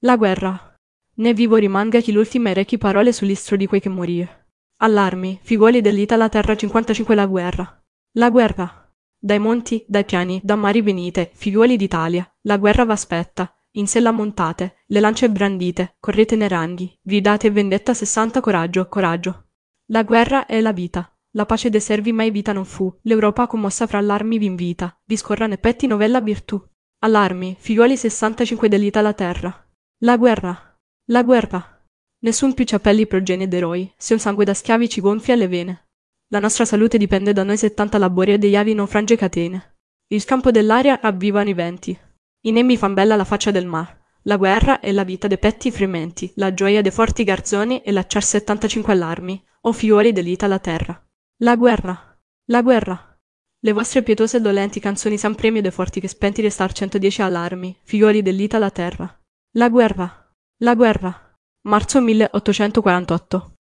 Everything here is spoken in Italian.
La guerra. Né vivo rimanga chi l'ultima rechi parole sull'istro di quei che morì. Allarmi, figliuoli dell'Itala terra 55 la guerra. La guerra. Dai monti, dai piani, da mari venite, figliuoli d'Italia, la guerra v'aspetta. In sella montate, le lance brandite, correte nei ranghi, gridate vendetta 60 coraggio, coraggio. La guerra è la vita. La pace dei servi mai vita non fu, l'Europa commossa fra l'armi vi invita, vi scorra nei petti novella virtù. Allarmi, figliuoli 65 dell'Itala terra. La guerra. La guerra. Nessun più ci appelli progenie d'eroi, se un sangue da schiavi ci gonfia le vene. La nostra salute dipende da noi 70 labori e degli avi non frange catene. Il campo dell'aria avvivano i venti. I nembi fan bella la faccia del mar. La guerra è la vita dei petti frementi, la gioia dei forti garzoni e l'acciar 75 allarmi, o figliuoli dell'Itala terra. La guerra. La guerra. Le vostre pietose e dolenti canzoni san premio dei forti che spenti restar 110 allarmi, figliuoli dell'Itala terra. La guerra. La guerra. Marzo 1848.